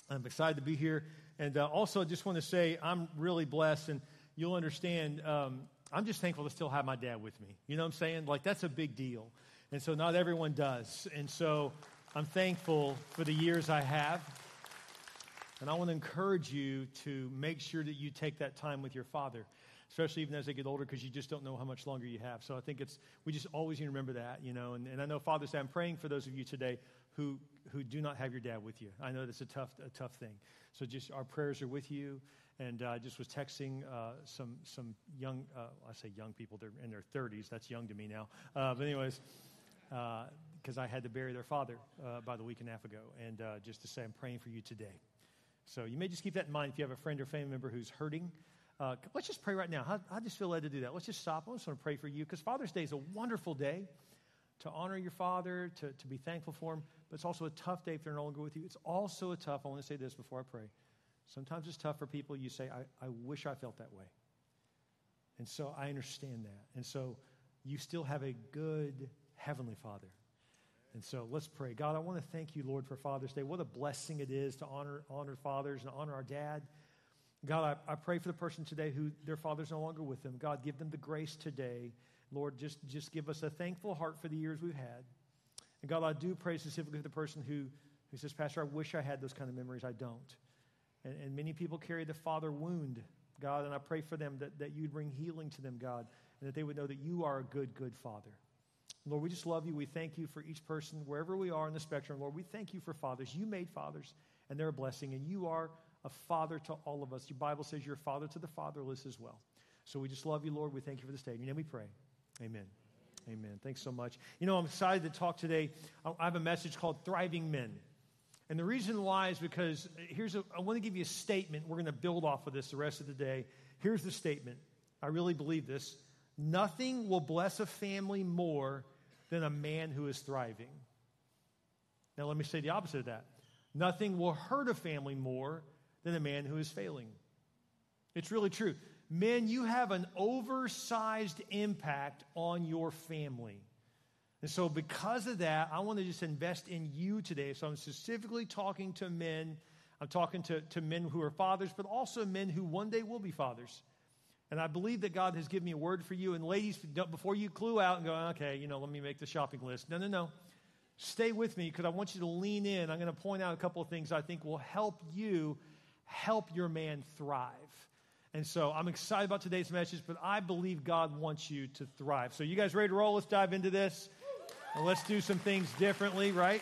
I'm excited to be here. And also, I just want to say I'm really blessed, and you'll understand, I'm just thankful to still have my dad with me. You know what I'm saying? Like, that's a big deal. And so not everyone does. And so I'm thankful for the years I have. And I want to encourage you to make sure that you take that time with your father, especially even as they get older, because you just don't know how much longer you have. So I think we just always need to remember that, you know. And I know Father's Day, I'm praying for those of you today who do not have your dad with you. I know that's a tough thing. So just our prayers are with you. And I just was texting some young, I say young people, they're in their 30s. That's young to me now. But anyways, because I had to bury their father about a week and a half ago. And just to say I'm praying for you today. So you may just keep that in mind if you have a friend or family member who's hurting. Let's just pray right now. I just feel led to do that. Let's just stop. I just want to pray for you because Father's Day is a wonderful day to honor your father, to be thankful for him. But it's also a tough day if they're no longer with you. It's also I want to say this before I pray. Sometimes it's tough for people. You say, I wish I felt that way. And so I understand that. And so you still have a good Heavenly Father. And so let's pray. God, I want to thank you, Lord, for Father's Day. What a blessing it is to honor fathers and honor our dad. God, I pray for the person today who their father's no longer with them. God, give them the grace today. Lord, just give us a thankful heart for the years we've had. And God, I do pray specifically for the person who says, Pastor, I wish I had those kind of memories. I don't. And many people carry the father wound, God, and I pray for them that you'd bring healing to them, God, and that they would know that you are a good, good Father. Lord, we just love you. We thank you for each person, wherever we are in the spectrum. Lord, we thank you for fathers. You made fathers, and they're a blessing, and you are a father to all of us. Your Bible says you're a father to the fatherless as well. So we just love you, Lord. We thank you for this day. In your name we pray. Amen. Amen. Thanks so much. You know, I'm excited to talk today. I have a message called Thriving Men. And the reason why is because I want to give you a statement. We're going to build off of this the rest of the day. Here's the statement. I really believe this. Nothing will bless a family more than a man who is thriving. Now, let me say the opposite of that. Nothing will hurt a family more than a man who is failing. It's really true. Men, you have an oversized impact on your family. And so because of that, I want to just invest in you today. So I'm specifically talking to men. I'm talking to men who are fathers, but also men who one day will be fathers. And I believe that God has given me a word for you. And ladies, before you clue out and go, okay, let me make the shopping list. No. Stay with me because I want you to lean in. I'm going to point out a couple of things I think will help you help your man thrive. And so I'm excited about today's message, but I believe God wants you to thrive. So you guys ready to roll? Let's dive into this. And let's do some things differently, right?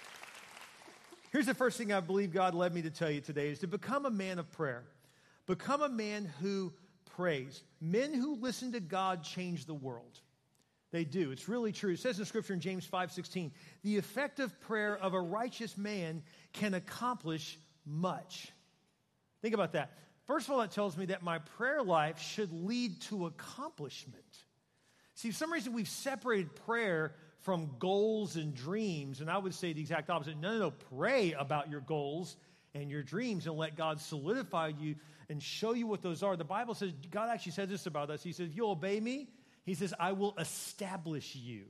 Here's the first thing I believe God led me to tell you today is to become a man of prayer. Become a man who prays. Men who listen to God change the world. They do. It's really true. It says in Scripture in James 5:16, the effective prayer of a righteous man can accomplish much. Think about that. First of all, that tells me that my prayer life should lead to accomplishment. See, for some reason we've separated prayer from goals and dreams, and I would say the exact opposite. No, pray about your goals and your dreams and let God solidify you and show you what those are. The Bible says, God actually says this about us. He says, if you obey me, he says, I will establish you.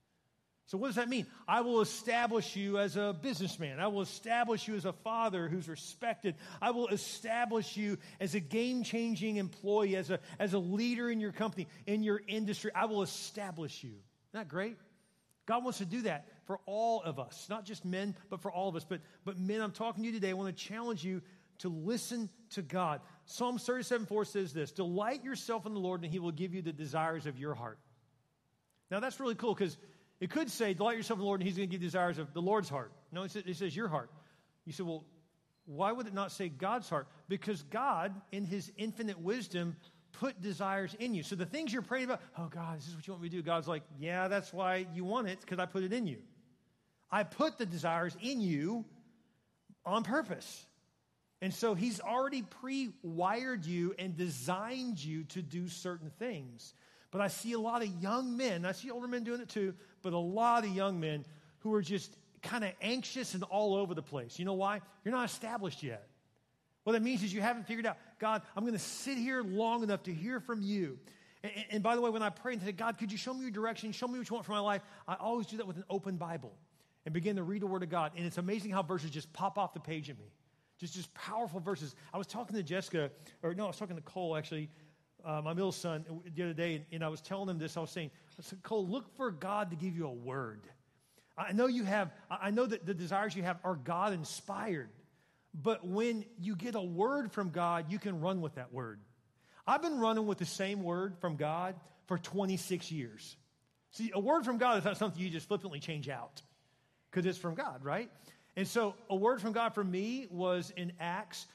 So what does that mean? I will establish you as a businessman. I will establish you as a father who's respected. I will establish you as a game-changing employee, as a leader in your company, in your industry. I will establish you. Isn't that great? God wants to do that for all of us, not just men, but for all of us. But men, I'm talking to you today. I want to challenge you to listen to God. Psalm 37:4 says this, delight yourself in the Lord and he will give you the desires of your heart. Now that's really cool because it could say, delight yourself in the Lord and he's going to give you desires of the Lord's heart. No, it says your heart. You say, well, why would it not say God's heart? Because God, in his infinite wisdom, put desires in you. So the things you're praying about, oh, God, is this what you want me to do? God's like, yeah, that's why you want it, because I put it in you. I put the desires in you on purpose. And so he's already pre-wired you and designed you to do certain things. But I see a lot of young men, I see older men doing it too, but a lot of young men who are just kind of anxious and all over the place. You know why? You're not established yet. What that means is you haven't figured out, God, I'm going to sit here long enough to hear from you. And by the way, when I pray and say, God, could you show me your direction? Show me what you want for my life. I always do that with an open Bible and begin to read the Word of God. And it's amazing how verses just pop off the page at me. Just powerful verses. I was talking to Jessica, I was talking to Cole, actually, my middle son, the other day, and I was telling him this. I said, Cole, look for God to give you a word. I know that the desires you have are God-inspired, but when you get a word from God, you can run with that word. I've been running with the same word from God for 26 years. See, a word from God is not something you just flippantly change out because it's from God, right? And so a word from God for me was in Acts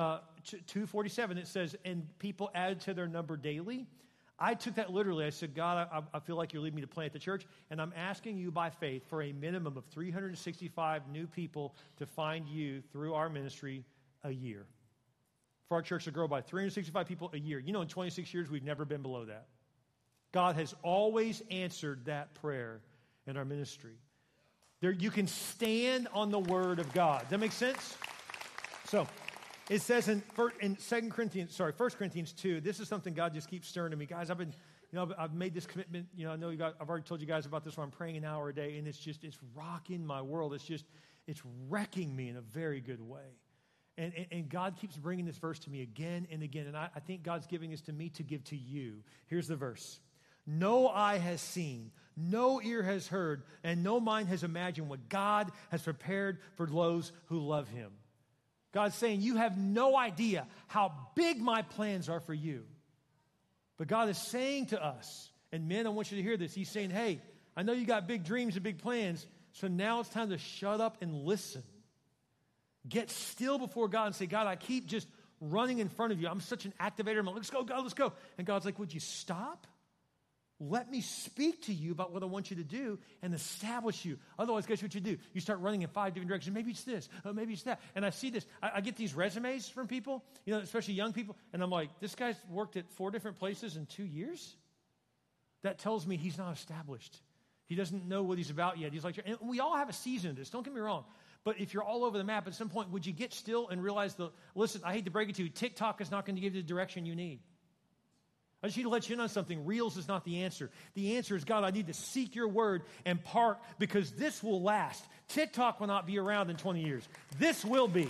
2:47. It says, and people added to their number daily. I took that literally. I said, God, I feel like you're leading me to plant the church, and I'm asking you by faith for a minimum of 365 new people to find you through our ministry a year. For our church to grow by 365 people a year. In 26 years, we've never been below that. God has always answered that prayer in our ministry. There, you can stand on the word of God. Does that make sense? So, it says in 1 Corinthians 2, this is something God just keeps stirring to me. Guys, I've made this commitment. I've already told you guys about this, where I'm praying an hour a day, and it's rocking my world. It's wrecking me in a very good way. And God keeps bringing this verse to me again and again. And I think God's giving this to me to give to you. Here's the verse. No eye has seen, no ear has heard, and no mind has imagined what God has prepared for those who love him. God's saying, you have no idea how big my plans are for you. But God is saying to us, and men, I want you to hear this. He's saying, hey, I know you got big dreams and big plans, so now it's time to shut up and listen. Get still before God and say, God, I keep just running in front of you. I'm such an activator. I'm like, let's go, God, let's go. And God's like, would you stop? Let me speak to you about what I want you to do and establish you. Otherwise, guess what you do? You start running in 5 different directions. Maybe it's this. Maybe it's that. And I see this. I get these resumes from people, especially young people. And I'm like, this guy's worked at 4 different places in 2 years? That tells me he's not established. He doesn't know what he's about yet. He's like, and we all have a season of this. Don't get me wrong. But if you're all over the map, at some point, would you get still and realize listen, I hate to break it to you, TikTok is not going to give you the direction you need. I just need to let you know something. Reels is not the answer. The answer is, God, I need to seek your word and park because this will last. TikTok will not be around in 20 years. This will be.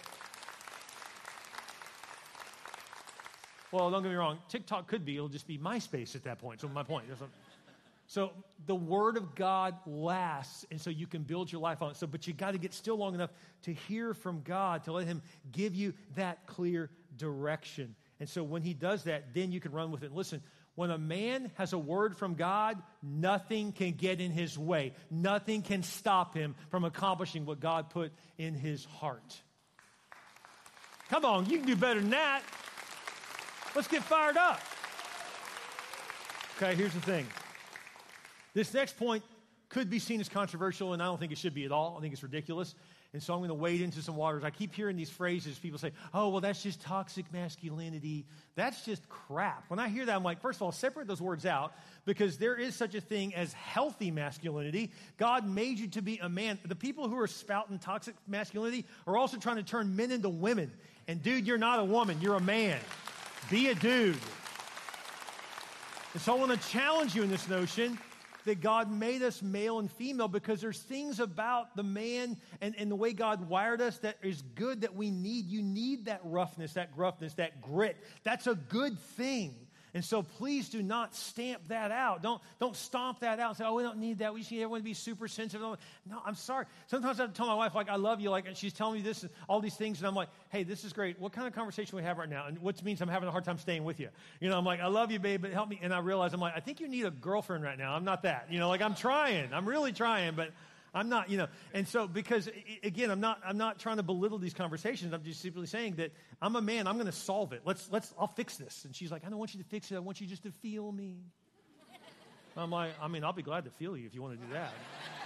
Well, don't get me wrong. TikTok could be. It'll just be MySpace at that point. So my point. So the word of God lasts, and so you can build your life on it. But you got to get still long enough to hear from God, to let him give you that clear direction. And so when he does that, then you can run with it. Listen, when a man has a word from God, nothing can get in his way. Nothing can stop him from accomplishing what God put in his heart. Come on, you can do better than that. Let's get fired up. Okay, here's the thing. This next point could be seen as controversial, and I don't think it should be at all. I think it's ridiculous. And so I'm going to wade into some waters. I keep hearing these phrases. People say, oh, well, that's just toxic masculinity. That's just crap. When I hear that, I'm like, first of all, separate those words out, because there is such a thing as healthy masculinity. God made you to be a man. The people who are spouting toxic masculinity are also trying to turn men into women. And dude, you're not a woman. You're a man. Be a dude. And so I want to challenge you in this notion that God made us male and female, because there's things about the man and the way God wired us that is good that we need. You need that roughness, that gruffness, that grit. That's a good thing. And so please do not stamp that out. Don't stomp that out and say, oh, we don't need that. We just need everyone to be super sensitive. No, I'm sorry. Sometimes I have to tell my wife, like, I love you. Like, and she's telling me this and all these things. And I'm like, hey, this is great. What kind of conversation we have right now? And which means I'm having a hard time staying with you. I'm like, I love you, babe, but help me. And I realize, I'm like, I think you need a girlfriend right now. I'm not that. Like, I'm trying. I'm really trying, but I'm not, And so, because, again, I'm not trying to belittle these conversations. I'm just simply saying that I'm a man. I'm going to solve it. I'll fix this. And she's like, I don't want you to fix it. I want you just to feel me. I'm like, I'll be glad to feel you if you want to do that.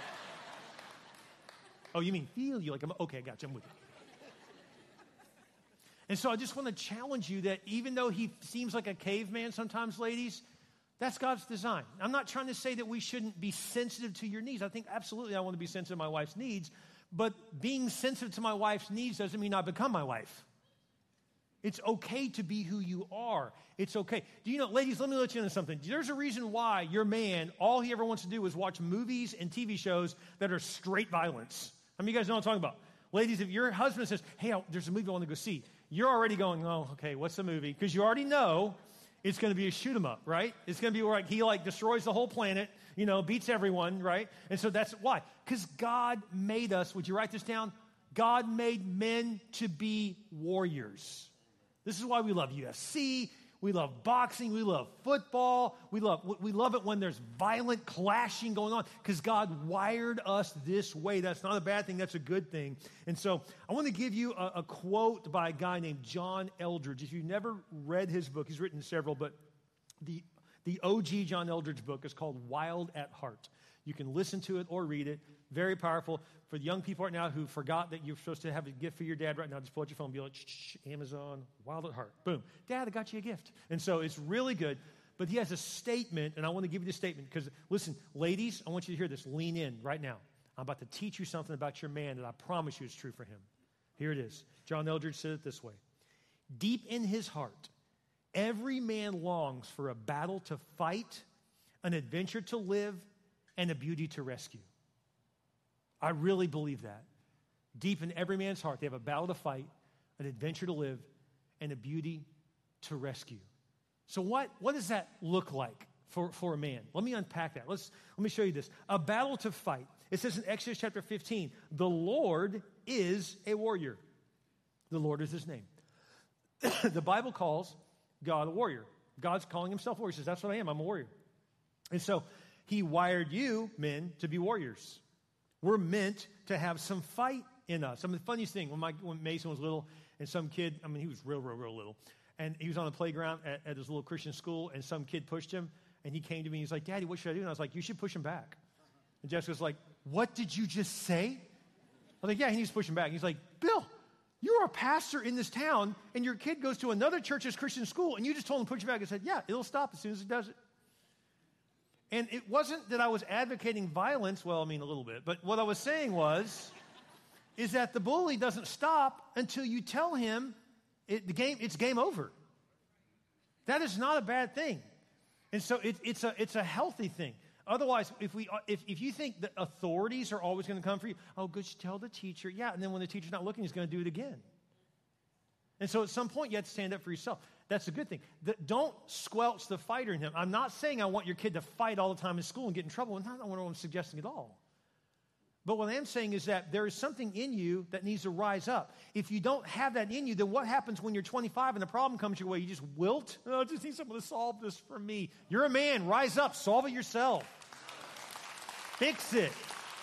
Oh, you mean feel you? Like, okay, I got you. I'm with you. And so I just want to challenge you that even though he seems like a caveman sometimes, ladies, that's God's design. I'm not trying to say that we shouldn't be sensitive to your needs. I think absolutely I want to be sensitive to my wife's needs, but being sensitive to my wife's needs doesn't mean I become my wife. It's okay to be who you are. It's okay. Do you know, ladies, let me let you know something. There's a reason why your man, all he ever wants to do is watch movies and TV shows that are straight violence. How many of you guys know what I'm talking about? Ladies, if your husband says, hey, there's a movie I want to go see, you're already going, oh, okay, what's the movie? Because you already know it's going to be a shoot 'em up, right? It's going to be like he destroys the whole planet, beats everyone, right? And so that's why. Because God made us, would you write this down? God made men to be warriors. This is why we love UFC. We love boxing. We love football. We love it when there's violent clashing going on because God wired us this way. That's not a bad thing. That's a good thing. And so I want to give you a quote by a guy named John Eldredge. If you've never read his book, he's written several, but the OG John Eldredge book is called Wild at Heart. You can listen to it or read it. Very powerful. For the young people right now who forgot that you're supposed to have a gift for your dad right now, just pull out your phone and be like, shh, Amazon, Wild at Heart. Boom. Dad, I got you a gift. And so it's really good. But he has a statement, and I want to give you the statement because, listen, ladies, I want you to hear this. Lean in right now. I'm about to teach you something about your man that I promise you is true for him. Here it is. John Eldredge said it this way. Deep in his heart, every man longs for a battle to fight, an adventure to live, and a beauty to rescue. I really believe that. Deep in every man's heart, they have a battle to fight, an adventure to live, and a beauty to rescue. So what does that look like for a man? Let me unpack that. Let me show you this. A battle to fight. It says in Exodus chapter 15, the Lord is a warrior. The Lord is his name. The Bible calls God a warrior. God's calling himself a warrior. He says, that's what I am. I'm a warrior. And so he wired you, men, to be warriors. We're meant to have some fight in us. The funniest thing, when Mason was little, and some kid, he was real little, and he was on the playground at his little Christian school, and some kid pushed him, and he came to me, and he's like, Daddy, what should I do? And I was like, you should push him back. And Jessica's like, what did you just say? I was like, yeah, he needs to push him back. And he's like, Bill, you're a pastor in this town, and your kid goes to another church's Christian school, and you just told him to push him back. I said, yeah, it'll stop as soon as it does it. And it wasn't that I was advocating violence. Well, a little bit. But what I was saying is that the bully doesn't stop until you tell him it's game over. That is not a bad thing. And so it's a healthy thing. Otherwise, if you think that authorities are always going to come for you, oh, good, tell the teacher. Yeah, and then when the teacher's not looking, he's going to do it again. And so at some point, you have to stand up for yourself. That's a good thing. Don't squelch the fighter in him. I'm not saying I want your kid to fight all the time in school and get in trouble. That's not what I'm suggesting at all. But what I am saying is that there is something in you that needs to rise up. If you don't have that in you, then what happens when you're 25 and the problem comes your way? You just wilt? Oh, I just need someone to solve this for me. You're a man. Rise up. Solve it yourself. Fix it.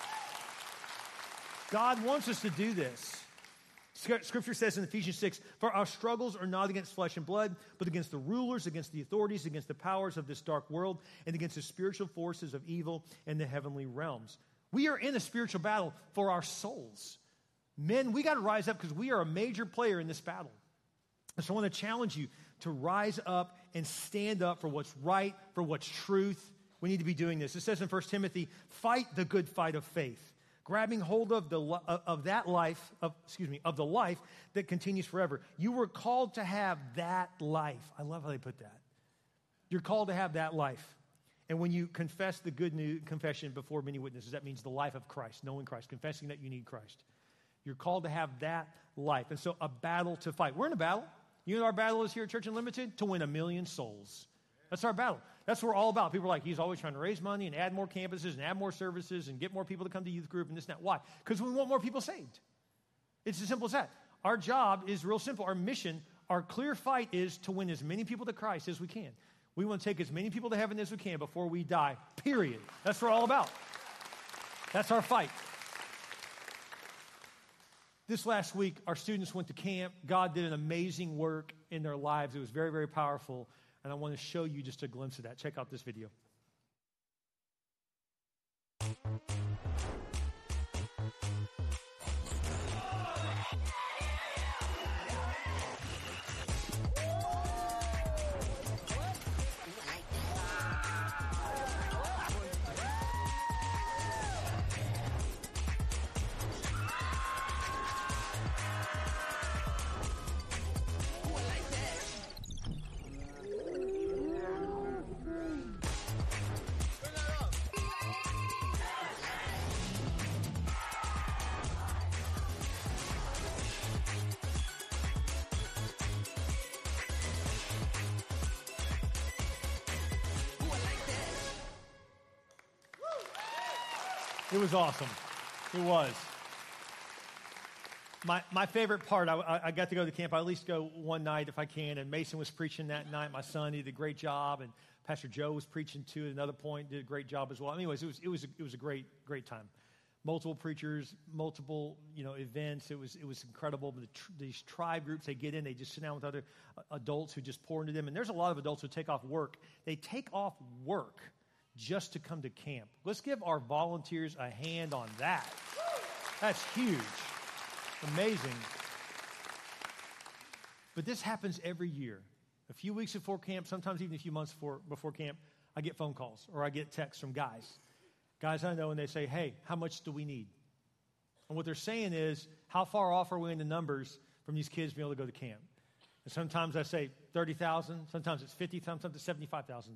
God wants us to do this. Scripture says in Ephesians 6, for our struggles are not against flesh and blood, but against the rulers, against the authorities, against the powers of this dark world, and against the spiritual forces of evil in the heavenly realms. We are in a spiritual battle for our souls. Men, we got to rise up because we are a major player in this battle. And so I want to challenge you to rise up and stand up for what's right, for what's truth. We need to be doing this. It says in 1 Timothy, fight the good fight of faith, grabbing hold of the life that continues forever. You were called to have that life. I love how they put that. You're called to have that life. And when you confess the good news confession before many witnesses, that means the life of Christ, knowing Christ, confessing that you need Christ. You're called to have that life. And so a battle to fight. We're in a battle. You know what our battle is here at Church Unlimited? To win 1 million souls. That's our battle. That's what we're all about. People are like, he's always trying to raise money and add more campuses and add more services and get more people to come to youth group and this and that. Why? Because we want more people saved. It's as simple as that. Our job is real simple. Our mission, our clear fight is to win as many people to Christ as we can. We want to take as many people to heaven as we can before we die, period. That's what we're all about. That's our fight. This last week, our students went to camp. God did an amazing work in their lives. It was very, very powerful. And I want to show you just a glimpse of that. Check out this video. It was awesome. It was. My favorite part, I got to go to camp. I at least go one night if I can, and Mason was preaching that night. My son, he did a great job, and Pastor Joe was preaching too at another point, did a great job as well. Anyways, it was a great time. Multiple preachers, multiple events. It was incredible. These tribe groups, they get in, they just sit down with other adults who just pour into them. And there's a lot of adults who take off work. They take off work just to come to camp. Let's give our volunteers a hand on that. That's huge. Amazing. But this happens every year. A few weeks before camp, sometimes even a few months before camp, I get phone calls or I get texts from guys I know, and they say, hey, how much do we need? And what they're saying is, how far off are we in the numbers from these kids being able to go to camp? And sometimes I say $30,000, sometimes it's $50,000, sometimes it's $75,000.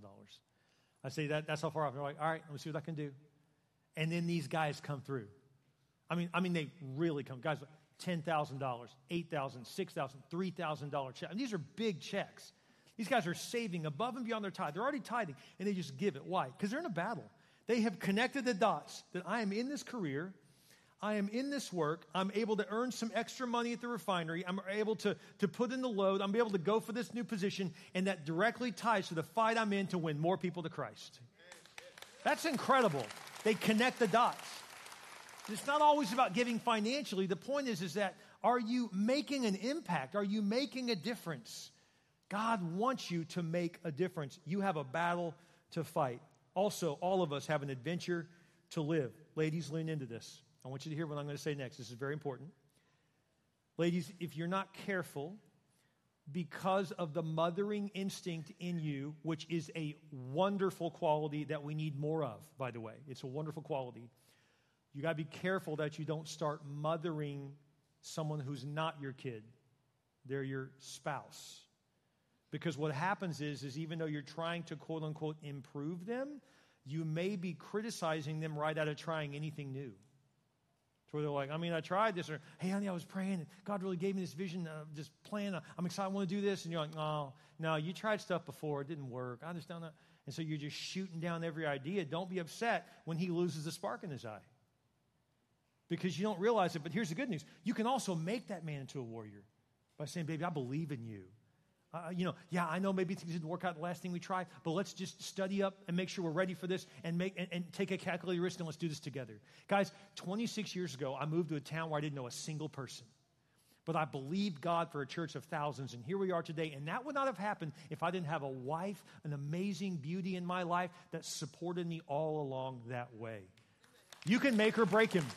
I say that's how far off. They're like, all right, let me see what I can do. And then these guys come through. I mean, they really come. Guys, $10,000, $8,000, $6,000, $3,000 checks. These are big checks. These guys are saving above and beyond their tithe. They're already tithing, and they just give it. Why? Because they're in a battle. They have connected the dots that I am in this career, I am in this work, I'm able to earn some extra money at the refinery, I'm able to put in the load, I'm able to go for this new position, and that directly ties to the fight I'm in to win more people to Christ. That's incredible. They connect the dots. It's not always about giving financially. The point is that are you making an impact? Are you making a difference? God wants you to make a difference. You have a battle to fight. Also, all of us have an adventure to live. Ladies, lean into this. I want you to hear what I'm going to say next. This is very important. Ladies, if you're not careful, because of the mothering instinct in you, which is a wonderful quality that we need more of, by the way. It's a wonderful quality. You got to be careful that you don't start mothering someone who's not your kid. They're your spouse. Because what happens is even though you're trying to, quote unquote, improve them, you may be criticizing them right out of trying anything new. So where they're like, I tried this, or, hey, honey, I was praying, and God really gave me this vision, this plan. I'm excited, I want to do this. And you're like, oh, no, you tried stuff before. It didn't work. I just don't know. And so you're just shooting down every idea. Don't be upset when he loses the spark in his eye. Because you don't realize it. But here's the good news. You can also make that man into a warrior by saying, baby, I believe in you. I know maybe things didn't work out the last thing we tried, but let's just study up and make sure we're ready for this and take a calculated risk, and let's do this together. Guys, 26 years ago, I moved to a town where I didn't know a single person. But I believed God for a church of thousands, and here we are today. And that would not have happened if I didn't have a wife, an amazing beauty in my life that supported me all along that way. You can make or break him.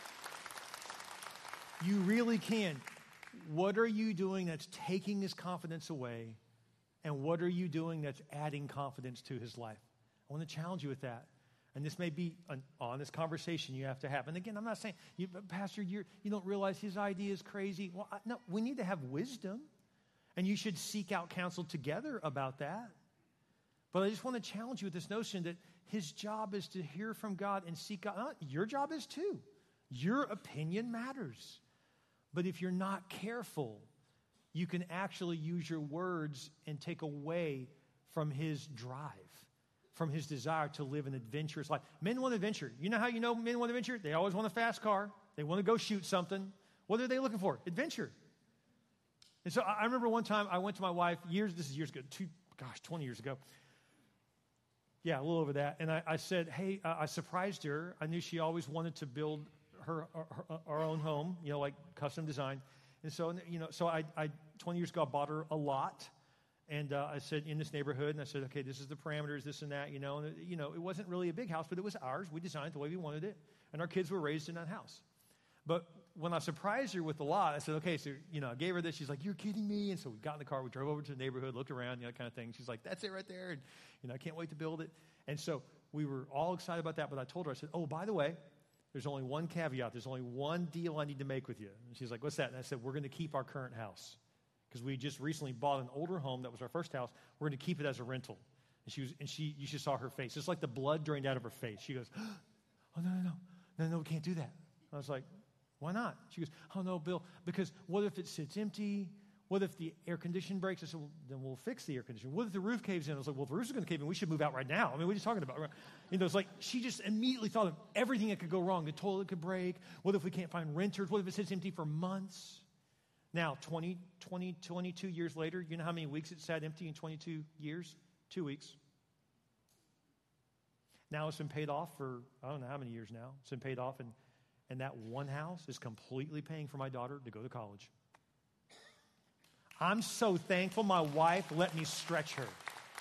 You really can. What are you doing that's taking his confidence away? And what are you doing that's adding confidence to his life? I want to challenge you with that. And this may be an honest conversation you have to have. And again, I'm not saying, Pastor, you don't realize his idea is crazy. Well, no, we need to have wisdom. And you should seek out counsel together about that. But I just want to challenge you with this notion that his job is to hear from God and seek God. Your job is too. Your opinion matters. But if you're not careful, you can actually use your words and take away from his drive, from his desire to live an adventurous life. Men want adventure. You know how you know men want adventure? They always want a fast car. They want to go shoot something. What are they looking for? Adventure. And so I remember one time I went to my wife, years ago, 20 years ago. Yeah, a little over that. And I said, hey, I surprised her. I knew she always wanted to build our own home, like custom design. And so, so I 20 years ago, I bought her a lot. And I said, in this neighborhood, and I said, okay, this is the parameters, this and that, and, it wasn't really a big house, but it was ours. We designed it the way we wanted it. And our kids were raised in that house. But when I surprised her with the lot, I said, okay, so, I gave her this. She's like, you're kidding me. And so we got in the car, we drove over to the neighborhood, looked around, kind of thing. She's like, that's it right there. And, I can't wait to build it. And so we were all excited about that. But I told her, I said, oh, by the way, there's only one caveat. There's only one deal I need to make with you. And she's like, what's that? And I said, we're going to keep our current house. Because we just recently bought an older home that was our first house. We're going to keep it as a rental. And you just saw her face. It's like the blood drained out of her face. She goes, oh, no, we can't do that. I was like, why not? She goes, oh, no, Bill, because what if it sits empty? What if the air conditioning breaks? I said, well, then we'll fix the air conditioning. What if the roof caves in? I was like, well, if the roof is going to cave in, we should move out right now. I mean, what are you talking about? It's like she just immediately thought of everything that could go wrong. The toilet could break. What if we can't find renters? What if it sits empty for months? Now, 22 years later, you know how many weeks it sat empty in 22 years? 2 weeks. Now it's been paid off for, I don't know how many years now. It's been paid off, and that one house is completely paying for my daughter to go to college. I'm so thankful my wife let me stretch her.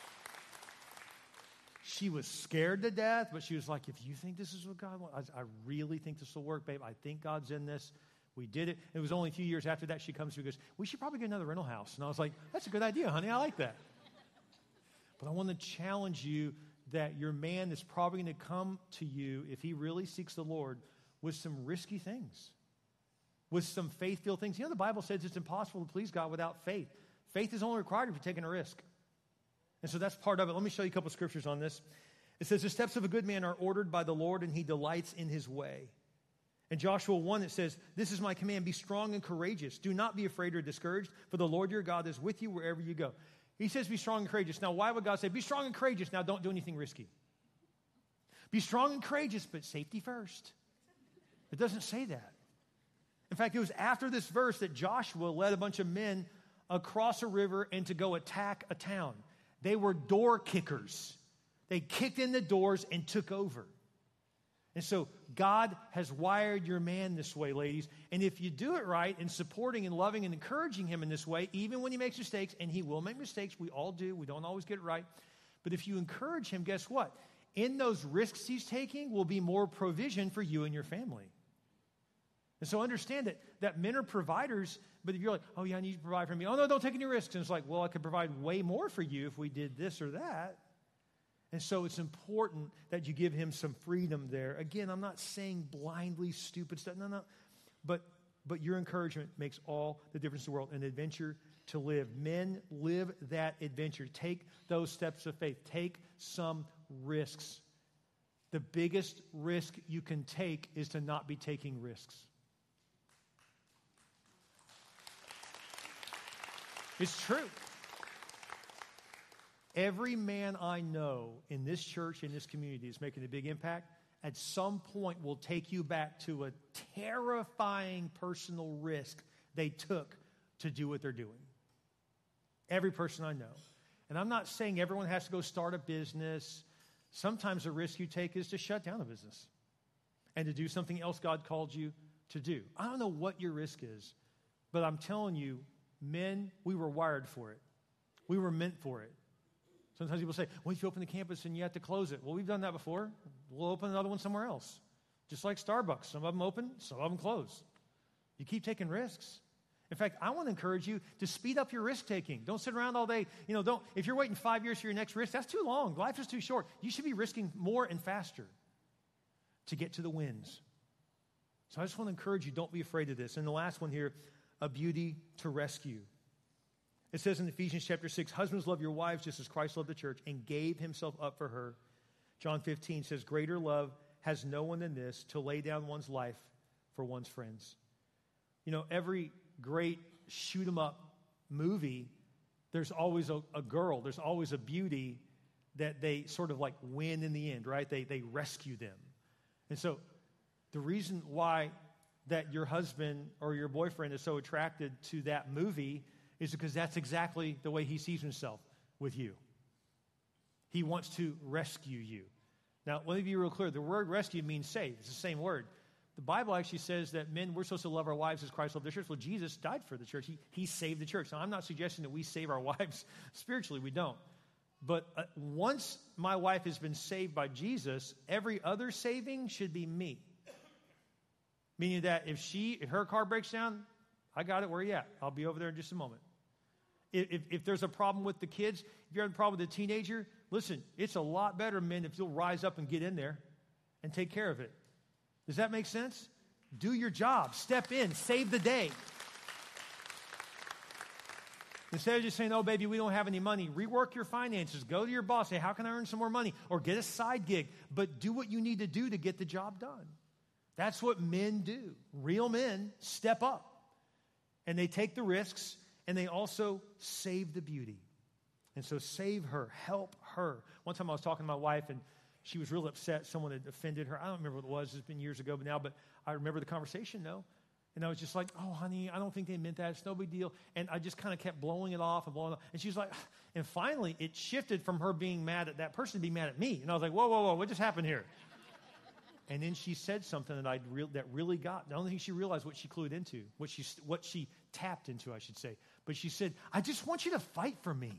She was scared to death, but she was like, if you think this is what God wants, I really think this will work, babe. I think God's in this. We did it. It was only a few years after that she comes to me and goes, we should probably get another rental house. And I was like, that's a good idea, honey. I like that. But I want to challenge you that your man is probably going to come to you, if he really seeks the Lord, with some risky things, with some faith-filled things. You know, the Bible says it's impossible to please God without faith. Faith is only required if you're taking a risk. And so that's part of it. Let me show you a couple scriptures on this. It says, the steps of a good man are ordered by the Lord, and he delights in his way. In Joshua 1, it says, this is my command, be strong and courageous. Do not be afraid or discouraged, for the Lord your God is with you wherever you go. He says, be strong and courageous. Now, why would God say, be strong and courageous? Now, don't do anything risky. Be strong and courageous, but safety first. It doesn't say that. In fact, it was after this verse that Joshua led a bunch of men across a river and to go attack a town. They were door kickers. They kicked in the doors and took over. And so God has wired your man this way, ladies. And if you do it right in supporting and loving and encouraging him in this way, even when he makes mistakes, and he will make mistakes, we all do, we don't always get it right. But if you encourage him, guess what? In those risks he's taking will be more provision for you and your family. And so understand that men are providers, but if you're like, oh yeah, I need you to provide for me. Oh no, don't take any risks. And it's like, well, I could provide way more for you if we did this or that. And so it's important that you give him some freedom there. Again, I'm not saying blindly stupid stuff. No. But your encouragement makes all the difference in the world. An adventure to live. Men, live that adventure. Take those steps of faith. Take some risks. The biggest risk you can take is to not be taking risks. It's true. Every man I know in this church, in this community, is making a big impact, at some point will take you back to a terrifying personal risk they took to do what they're doing. Every person I know. And I'm not saying everyone has to go start a business. Sometimes the risk you take is to shut down a business and to do something else God called you to do. I don't know what your risk is, but I'm telling you, men, we were wired for it. We were meant for it. Sometimes people say, well, if you open the campus and you have to close it. Well, we've done that before. We'll open another one somewhere else. Just like Starbucks. Some of them open, some of them close. You keep taking risks. In fact, I want to encourage you to speed up your risk-taking. Don't sit around all day. If you're waiting 5 years for your next risk, that's too long. Life is too short. You should be risking more and faster to get to the wins. So I just want to encourage you, don't be afraid of this. And the last one here, a beauty to rescue. It says in Ephesians chapter 6, husbands, love your wives just as Christ loved the church and gave himself up for her. John 15 says, greater love has no one than this, to lay down one's life for one's friends. Every great shoot 'em up movie, there's always a girl, there's always a beauty that they sort of like win in the end, right? They rescue them. And so the reason why that your husband or your boyfriend is so attracted to that movie is because that's exactly the way he sees himself with you. He wants to rescue you. Now, let me be real clear. The word rescue means save. It's the same word. The Bible actually says that men, we're supposed to love our wives as Christ loved the church. Well, Jesus died for the church. He saved the church. Now, I'm not suggesting that we save our wives spiritually. We don't. But once my wife has been saved by Jesus, every other saving should be me. Meaning that if her car breaks down, I got it. Where are you at? I'll be over there in just a moment. If there's a problem with the kids, if you're having a problem with a teenager, listen, it's a lot better, men, if you'll rise up and get in there and take care of it. Does that make sense? Do your job. Step in. Save the day. Instead of just saying, oh, baby, we don't have any money, rework your finances. Go to your boss. Say, how can I earn some more money? Or get a side gig. But do what you need to do to get the job done. That's what men do. Real men step up. And they take the risks. and they also save the beauty. And so save her, help her. One time I was talking to my wife, and she was real upset. Someone had offended her. I don't remember what it was. It's been years ago now, but I remember the conversation, though. And I was just like, oh, honey, I don't think they meant that. It's no big deal. And I just kind of kept blowing it off and blowing it off. And she was like, and finally it shifted from her being mad at that person to being mad at me. And I was like, whoa, what just happened here? And then she said something that really got, I don't think she realized what she clued into, what she tapped into, I should say. But she said, I just want you to fight for me.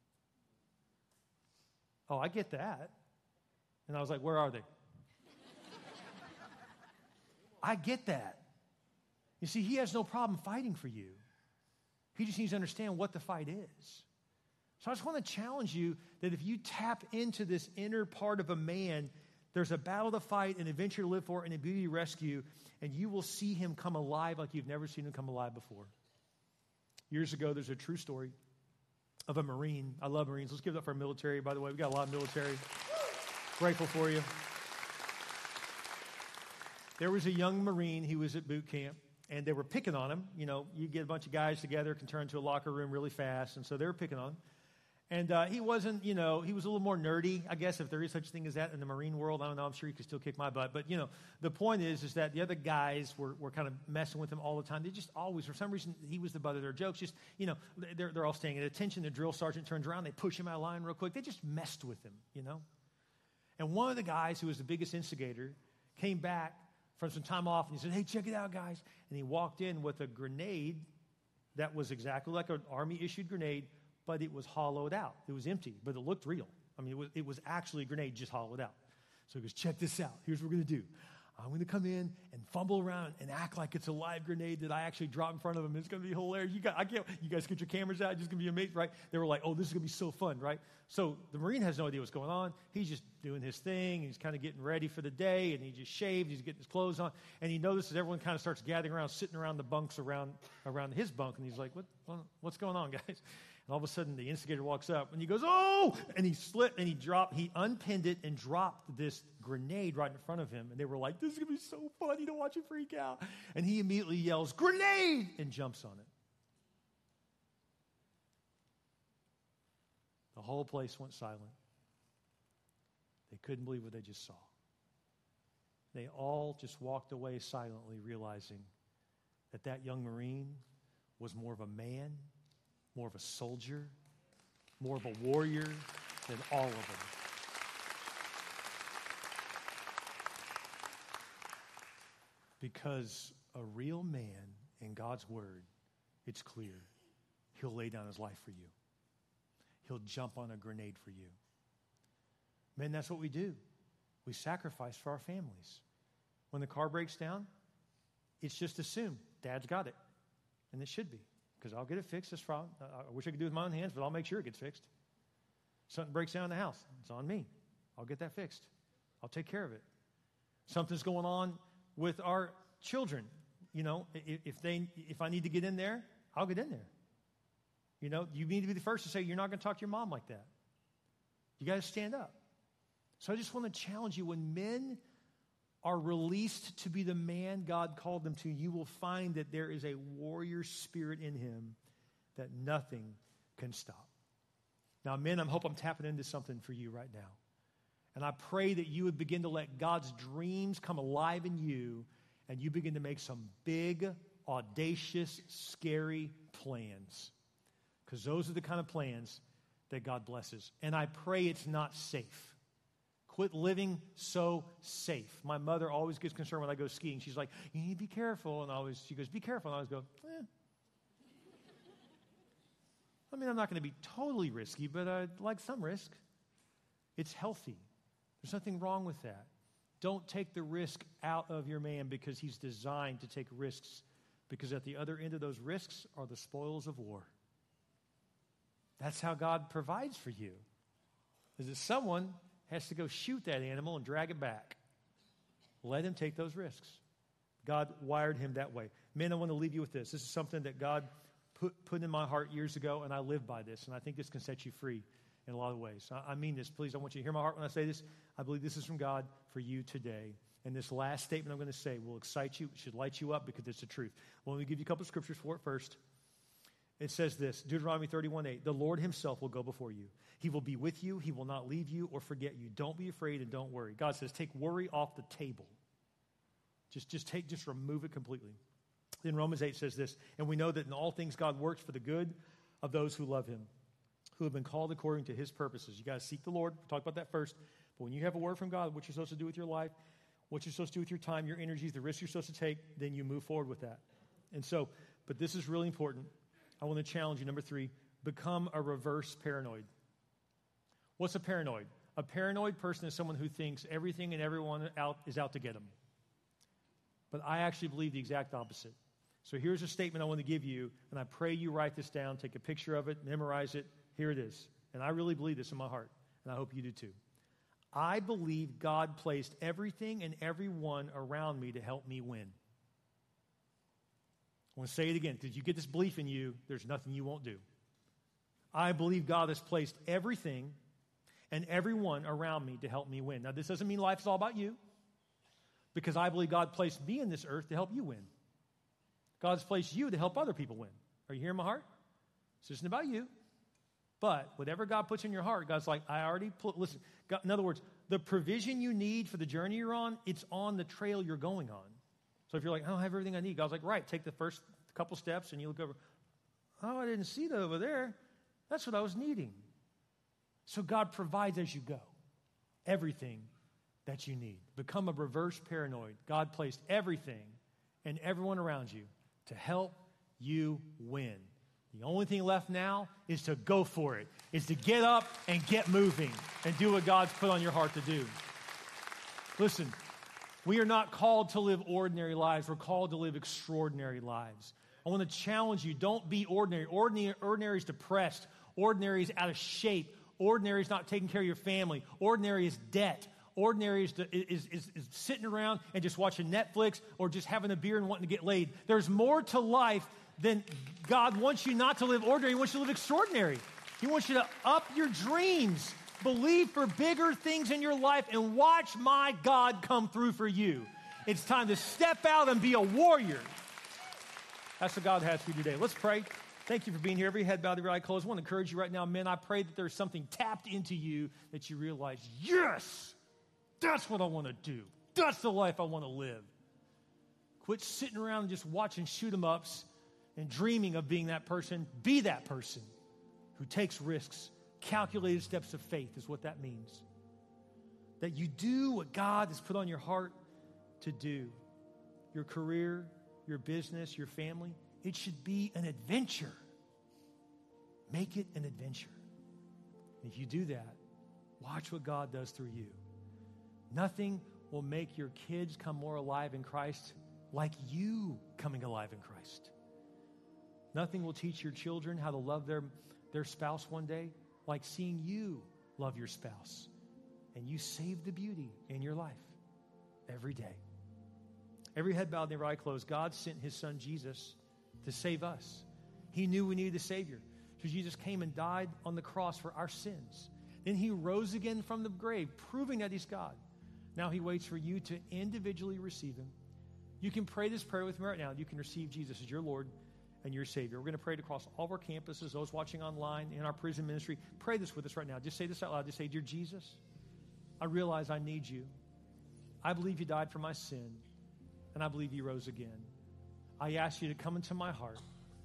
Oh, I get that. And I was like, where are they? I get that. You see, he has no problem fighting for you. He just needs to understand what the fight is. So I just want to challenge you that if you tap into this inner part of a man, there's a battle to fight, an adventure to live for, and a beauty to rescue, and you will see him come alive like you've never seen him come alive before. Years ago, there's a true story of a Marine. I love Marines. Let's give it up for our military, by the way. We got a lot of military. Grateful for you. There was a young Marine. He was at boot camp, and they were picking on him. You know, you get a bunch of guys together, it can turn into a locker room really fast, and so they were picking on him. And he wasn't, he was a little more nerdy, I guess, if there is such a thing as that in the Marine world. I don't know. I'm sure he could still kick my butt. But, the point is that the other guys were kind of messing with him all the time. They just always, for some reason, he was the butt of their jokes. Just, they're all staying at attention. The drill sergeant turns around. They push him out of line real quick. They just messed with him, And one of the guys who was the biggest instigator came back from some time off, and he said, hey, check it out, guys. And he walked in with a grenade that was exactly like an Army-issued grenade, but it was hollowed out. It was empty, but it looked real. I mean, it was actually a grenade just hollowed out. So he goes, check this out. Here's what we're going to do. I'm going to come in and fumble around and act like it's a live grenade that I actually drop in front of him. It's going to be hilarious. You guys get your cameras out. It's just going to be amazing, right? They were like, oh, this is going to be so fun, right? So the Marine has no idea what's going on. He's just doing his thing. He's kind of getting ready for the day, and he just shaved. He's getting his clothes on. And he notices everyone kind of starts gathering around, sitting around the bunks around his bunk. And he's like, what's going on, guys? And all of a sudden, the instigator walks up, and he goes, oh! And he slipped, and he unpinned it and dropped this grenade right in front of him. And they were like, this is going to be so funny to watch him freak out. And he immediately yells, grenade! And jumps on it. The whole place went silent. They couldn't believe what they just saw. They all just walked away silently, realizing that young Marine was more of a man, more of a soldier, more of a warrior than all of them. Because a real man in God's word, it's clear, he'll lay down his life for you. He'll jump on a grenade for you. Men, that's what we do. We sacrifice for our families. When the car breaks down, it's just assumed Dad's got it. And it should be, because I'll get it fixed. That's fine. I wish I could do it with my own hands, but I'll make sure it gets fixed. Something breaks down in the house, it's on me. I'll get that fixed. I'll take care of it. Something's going on with our children. If I need to get in there, I'll get in there. You need to be the first to say, you're not going to talk to your mom like that. You got to stand up. So I just want to challenge you, when men are released to be the man God called them to, you will find that there is a warrior spirit in him that nothing can stop. Now, men, I hope I'm tapping into something for you right now. And I pray that you would begin to let God's dreams come alive in you, and you begin to make some big, audacious, scary plans. Because those are the kind of plans that God blesses. And I pray it's not safe. Quit living so safe. My mother always gets concerned when I go skiing. She's like, you need to be careful. And she goes, be careful. And I always go, I mean, I'm not going to be totally risky, but I'd like some risk. It's healthy. There's nothing wrong with that. Don't take the risk out of your man, because he's designed to take risks, because at the other end of those risks are the spoils of war. That's how God provides for you, is that someone has to go shoot that animal and drag it back. Let him take those risks. God wired him that way. Men, I want to leave you with this. This is something that God put in my heart years ago, and I live by this, and I think this can set you free in a lot of ways. I mean this. Please, I want you to hear my heart when I say this. I believe this is from God for you today. And this last statement I'm going to say will excite you, should light you up, because it's the truth. Well, let me give you a couple of scriptures for it first. It says this, Deuteronomy 31:8, the Lord himself will go before you. He will be with you. He will not leave you or forget you. Don't be afraid and don't worry. God says, take worry off the table. Just remove it completely. Then Romans 8 says this, and we know that in all things God works for the good of those who love him, who have been called according to his purposes. You got to seek the Lord. We'll talk about that first. But when you have a word from God, what you're supposed to do with your life, what you're supposed to do with your time, your energies, the risks you're supposed to take, then you move forward with that. And so, but this is really important. I want to challenge you. Number 3, become a reverse paranoid. What's a paranoid? A paranoid person is someone who thinks everything and everyone is out to get them. But I actually believe the exact opposite. So here's a statement I want to give you, and I pray you write this down, take a picture of it, memorize it. Here it is. And I really believe this in my heart, and I hope you do too. I believe God placed everything and everyone around me to help me win. I want to say it again. Did you get this belief in you? There's nothing you won't do. I believe God has placed everything and everyone around me to help me win. Now, this doesn't mean life is all about you, because I believe God placed me in this earth to help you win. God's placed you to help other people win. Are you hearing my heart? This isn't about you. But whatever God puts in your heart, God's like, I already put, listen, God, in other words, the provision you need for the journey you're on, it's on the trail you're going on. So if you're like, I don't have everything I need, God's like, right, take the first couple steps and you look over, oh, I didn't see that over there. That's what I was needing. So God provides as you go everything that you need. Become a reverse paranoid. God placed everything and everyone around you to help you win. The only thing left now is to go for it, is to get up and get moving and do what God's put on your heart to do. Listen, we are not called to live ordinary lives. We're called to live extraordinary lives. I want to challenge you, don't be ordinary. Ordinary is depressed. Ordinary is out of shape. Ordinary is not taking care of your family. Ordinary is debt. Ordinary is sitting around and just watching Netflix or just having a beer and wanting to get laid. There's more to life than God wants you not to live ordinary. He wants you to live extraordinary. He wants you to up your dreams, believe for bigger things in your life, and watch my God come through for you. It's time to step out and be a warrior. That's what God has for you today. Let's pray. Thank you for being here. Every head bowed, every eye closed. I want to encourage you right now, men. I pray that there's something tapped into you that you realize, yes, that's what I want to do. That's the life I want to live. Quit sitting around and just watching shoot-em-ups and dreaming of being that person. Be that person who takes risks. Calculated steps of faith is what that means. That you do what God has put on your heart to do. Your career, your business, your family. It should be an adventure. Make it an adventure. If you do that, watch what God does through you. Nothing will make your kids come more alive in Christ like you coming alive in Christ. Nothing will teach your children how to love their spouse one day like seeing you love your spouse. And you save the beauty in your life every day. Every head bowed and every eye closed. God sent his son Jesus to save us. He knew we needed a Savior. So Jesus came and died on the cross for our sins. Then he rose again from the grave, proving that he's God. Now he waits for you to individually receive him. You can pray this prayer with me right now. You can receive Jesus as your Lord and your Savior. We're going to pray it across all of our campuses, those watching online, in our prison ministry. Pray this with us right now. Just say this out loud. Just say, Dear Jesus, I realize I need you. I believe you died for my sin, and I believe you rose again. I ask you to come into my heart,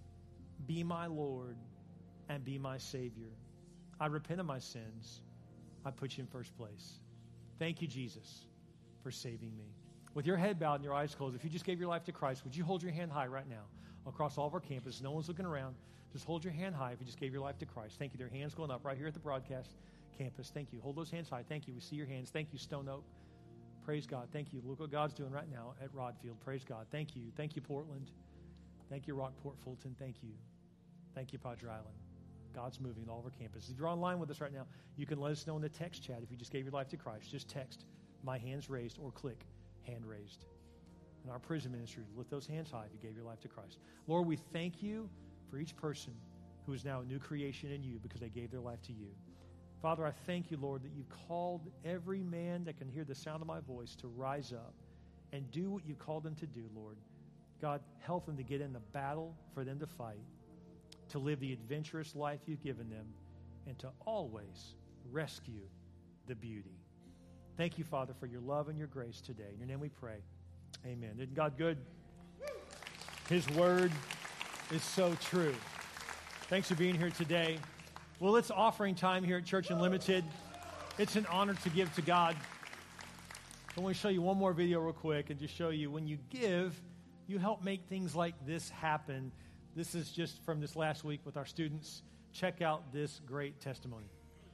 be my Lord, and be my Savior. I repent of my sins. I put you in first place. Thank you, Jesus, for saving me. With your head bowed and your eyes closed, if you just gave your life to Christ, would you hold your hand high right now across all of our campus? No one's looking around. Just hold your hand high if you just gave your life to Christ. Thank you. There are hands going up right here at the broadcast campus. Thank you. Hold those hands high. Thank you. We see your hands. Thank you, Stone Oak. Praise God. Thank you. Look what God's doing right now at Rodfield. Praise God. Thank you. Thank you, Portland. Thank you, Rockport, Fulton. Thank you. Thank you, Padre Island. God's moving on all of our campuses. If you're online with us right now, you can let us know in the text chat if you just gave your life to Christ. Just text, my hand's raised, or click, hand raised. In our prison ministry, lift those hands high if you gave your life to Christ. Lord, we thank you for each person who is now a new creation in you because they gave their life to you. Father, I thank you, Lord, that you've called every man that can hear the sound of my voice to rise up and do what you called them to do, Lord. God, help them to get in the battle for them to fight. to live the adventurous life you've given them, and to always rescue the beauty. Thank you, Father, for your love and your grace today. In your name we pray. Amen. Isn't God good? His word is so true. Thanks for being here today. Well, it's offering time here at Church Unlimited. It's an honor to give to God. I want to show you one more video real quick and just show you when you give, you help make things like this happen. This is just from this last week with our students. Check out this great testimony.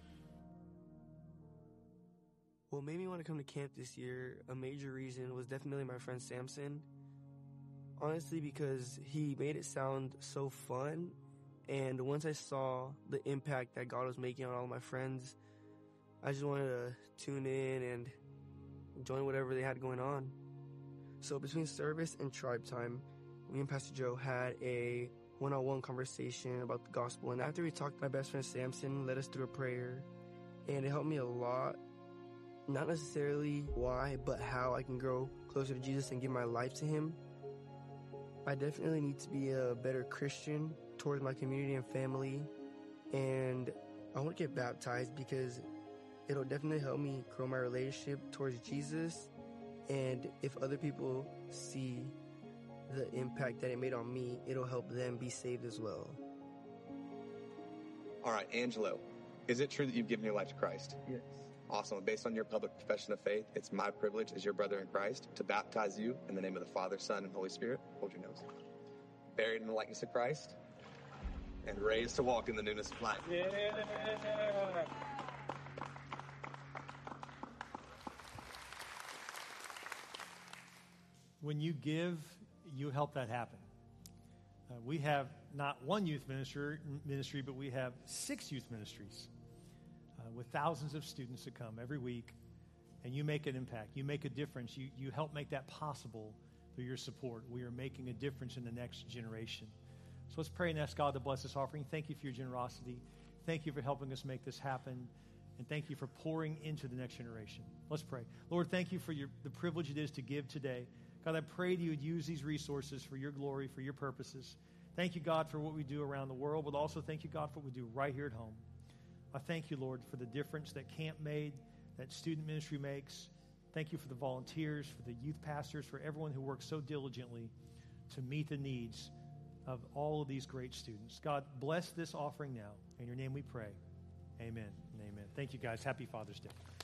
What made me want to come to camp this year, a major reason, was definitely my friend Samson. Honestly, because he made it sound so fun, and once I saw the impact that God was making on all my friends, I just wanted to tune in and join whatever they had going on. So between service and tribe time, me and Pastor Joe had a one-on-one conversation about the gospel, and after we talked, my best friend Samson led us through a prayer, and it helped me a lot. Not necessarily why, but how I can grow closer to Jesus and give my life to him. I definitely need to be a better Christian towards my community and family, and I want to get baptized because it'll definitely help me grow my relationship towards Jesus, and if other people see the impact that it made on me, it'll help them be saved as well. All right, Angelo, is it true that you've given your life to Christ? Yes. Awesome. Based on your public profession of faith, it's my privilege as your brother in Christ to baptize you in the name of the Father, Son, and Holy Spirit. Hold your nose. Buried in the likeness of Christ and raised to walk in the newness of life. Yeah. When you give, you help that happen. We have not one youth ministry, but we have 6 youth ministries with thousands of students that come every week, and you make an impact. You make a difference. You help make that possible through your support. We are making a difference in the next generation. So let's pray and ask God to bless this offering. Thank you for your generosity. Thank you for helping us make this happen, and thank you for pouring into the next generation. Let's pray. Lord, thank you for the privilege it is to give today. God, I pray that you would use these resources for your glory, for your purposes. Thank you, God, for what we do around the world, but also thank you, God, for what we do right here at home. I thank you, Lord, for the difference that camp made, that student ministry makes. Thank you for the volunteers, for the youth pastors, for everyone who works so diligently to meet the needs of all of these great students. God, bless this offering now. In your name we pray. Amen and amen. Thank you, guys. Happy Father's Day.